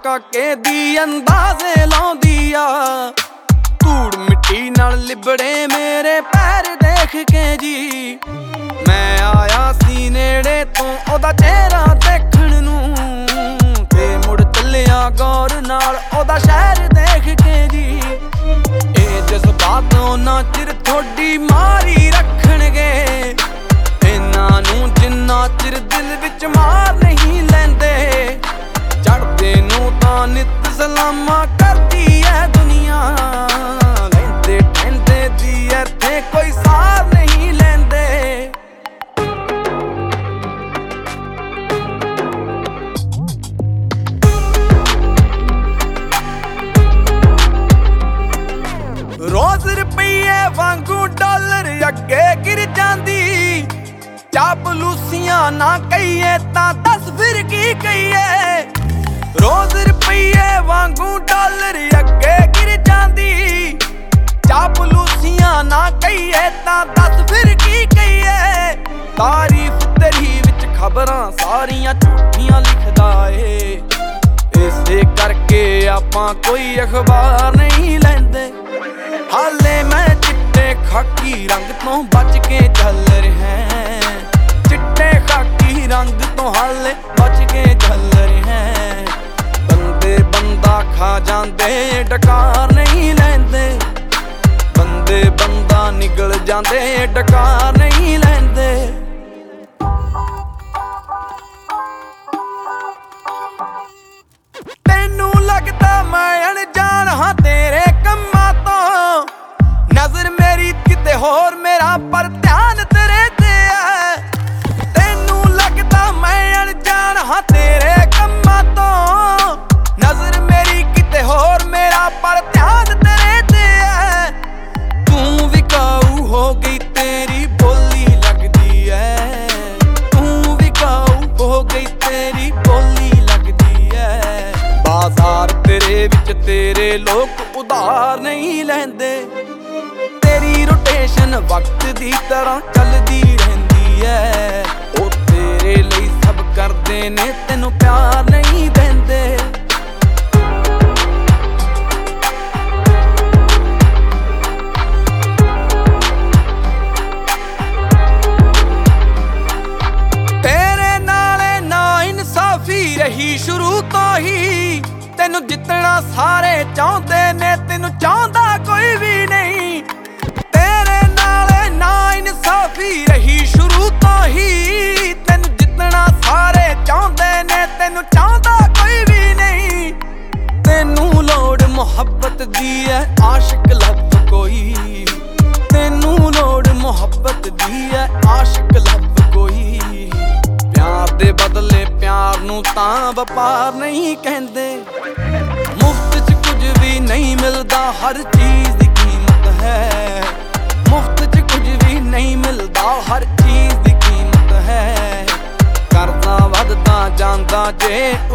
ਕਾਕੇ ਦੀ ਅੰਦਾਜ਼ੇ ਲਾਉਂਦੀ ਆ। ਧੂੜ ਮਿੱਟੀ ਨਾਲ ਲਿਬੜੇ ਮੇਰੇ ਪੈਰ ਦੇਖ ਕੇ ਜੀ। ਮੈਂ ਆਇਆ ਸੀ ਨੇੜੇ ਤੋਂ ਉਹਦਾ ਚਿਹਰਾ ਦੇਖਣ ਨੂੰ, ਤੇ ਮੁੜ ਚੱਲਿਆ ਗੌਰ ਨਾਲ ਉਹਦਾ ਸ਼ਹਿਰ ਦੇਖ ਕੇ ਜੀ। ਇਹ ਜਜ਼ਬਾਤ ਉਹਨਾਂ ਚਿਰ ਥੋਡੀ ਮਾਰੀ ਰੱਖਣਗੇ, ਇਹਨਾਂ ਨੂੰ ਜਿੰਨਾ ਚਿਰ ਦਿਲ ਵਿੱਚ ਮਾਰ ਨਹੀਂ ਲੈਂਦੇ। ਚੜ੍ਹਦੇ ਨੂੰ ਤਾਂ ਨਿੱਤ ਸਲਾਮਾਂ ਕਰਦੀ ਐ ਦੁਨੀਆ, ਲੈਂਦੇ ਠਹਿੰਦੇ ਦੀ ਇੱਥੇ ਕੋਈ ਸਾਰ ਨਹੀਂ ਲੈਂਦੇ। ਰੋਜ਼ ਰੁਪਈਏ ਵਾਂਗੂ ਡਾਲਰ ਅੱਗੇ ਗਿਰ ਜਾਂਦੀ। ਚਾਪਲੂਸੀਆਂ ਨਾ ਕਹੀਏ ਤਾਂ ਦੱਸ ਫਿਰ ਕੀ ਕਹੀਏ। ਰੋਜ਼ ਰੁਪਈਏ ਵਾਂਗੂ ਡਾਲਰ ਅੱਗੇ ਗਿਰ ਜਾਂਦੀ। ਚਾਪਲੂਸੀਆਂ ਨਾ ਕਹੀਏ ਤਾਂ ਦੱਸ ਫਿਰ ਕੀ ਕਹੀਏ। ਤਾਰੀਫ ਤੇਰੀ ਵਿੱਚ ਖਬਰਾਂ ਸਾਰੀਆਂ ਝੂਠੀਆਂ ਲਿਖਦਾ ਏ, ਇਸੇ ਕਰਕੇ ਆਪਾਂ ਕੋਈ ਅਖਬਾਰ ਨਹੀਂ ਲੈਂਦੇ। ਹਾਲੇ ਮੈਂ ਚਿੱਟੇ ਖਾਕੀ ਰੰਗ ਤੋਂ ਬਚ ਕੇ ਚੱਲ ਰਿਹਾ, ਚਿੱਟੇ ਖਾਕੀ ਰੰਗ ਤੋਂ ਹਾਲੇ ਬਚ ਕੇ ਚੱਲ ਰਿਹਾ। ਬੰਦੇ ਬੰਦਾ ਖਾ ਜਾਂਦੇ ਡਕਾਰ ਨਹੀਂ ਲੈਂਦੇ, ਬੰਦੇ ਬੰਦਾ ਨਿਗਲ ਜਾਂਦੇ ਡਕਾਰ ਨਹੀਂ ਲੈਂਦੇ। ਤੈਨੂੰ ਲੱਗਦਾ ਮੈਂ ਅਣਜਾਣ ਹਾਂ ਤੇਰੇ ਕੰਮਾਂ ਤੋਂ, ਨਜ਼ਰ ਮੇਰੀ ਕਿਤੇ ਹੋਰ ਮੇਰਾ ਪਰ ਧਿਆਨ ਤੇਰੇ ਤੇ ਹੈ। ਤੈਨੂੰ ਲੱਗਦਾ ਮੈਂ ਅਣਜਾਣ ਹਾਂ ਤੇਰੇ ਕੰਮਾਂ ਤੋਂ, ਨਜ਼ਰ ਮੇਰੀ ਕਿਤੇ ਹੋਰ ਮੇਰਾ ਪਰ ਧਿਆਨ ਤੇਰੇ ਤੇ ਹੈ। ਤੂੰ ਵਿਕਾਊ ਹੋ ਗਈ ਤੇਰੀ ਬੋਲੀ ਲੱਗਦੀ ਐ, ਤੂੰ ਵਿਕਾਊ ਹੋ ਗਈ ਤੇਰੀ ਬੋਲੀ ਲੱਗਦੀ ਐ। ਬਾਜ਼ਾਰ ਤੇਰੇ ਵਿੱਚ ਤੇਰੇ ਲੋਕ ਉਧਾਰ ਨਹੀਂ ਲੈਂਦੇ। ਤੇਰੀ ਰੋਟੇਸ਼ਨ ਵਕਤ ਦੀ ਤਰ੍ਹਾਂ ਚੱਲਦੀ ਰਹਿੰਦੀ ਐ। ਉਹ ਤੇਰੇ ਲਈ ਸਭ ਕਰਦੇ ਨੇ ਤੈਨੂੰ ਪਿਆਰ ਨਹੀਂ ਦਿੰਦੇ। ਤੇਰੇ ਨਾਲੇ ਨਾ ਇਨਸਾਫੀ ਰਹੀ ਸ਼ੁਰੂ ਤੋਂ ਹੀ। ਤੈਨੂੰ ਜਿੱਤਣਾ ਸਾਰੇ ਚਾਹੁੰਦੇ ਨੇ, ਤੈਨੂੰ ਚਾਹੁੰਦਾ ਕੋਈ ਵੀ ਨਹੀਂ। ਤੇਰੇ ਨਾਲੇ ਨਾ ਇਨਸਾਫੀ ਰਹੀ ਸ਼ੁਰੂ ਤੋਂ ਹੀ। ਤੈਨੂੰ ਜਿੱਤਣਾ ਸਾਰੇ ਚਾਹੁੰਦੇ ਨੇ, ਤੈਨੂੰ ਚਾਹੁੰਦਾ ਕੋਈ ਵੀ ਨਹੀਂ। ਤੈਨੂੰ ਲੋੜ ਮੁਹੱਬਤ ਦੀ ਐ ਆਸ਼ਿਕ ਲੱਭ ਕੋਈ, ਤੈਨੂੰ ਲੋੜ ਮੁਹੱਬਤ ਦੀ ਐ ਆਸ਼ਿਕ ਲੱਭ ਕੋਈ। ਪਿਆਰ ਦੇ ਬਦਲੇ ਪਿਆਰ ਨੂੰ ਤਾਂ ਵਪਾਰ ਨਹੀਂ ਕਹਿੰਦੇ। ਮੁਫਤ 'ਚ ਕੁਝ ਵੀ ਨਹੀਂ ਮਿਲਦਾ, ਹਰ ਚੀਜ਼ ਦੀ ਕੀਮਤ ਹੈ। ਮੁਫਤ 'ਚ ਕੁਝ ਵੀ ਨਹੀਂ ਮਿਲਦਾ, ਹਰ ਚੀਜ਼ ਦੀ ਕੀਮਤ ਹੈ। ਕਰਦਾ ਵੱਧਦਾ ਜਾਂਦਾ ਜੇ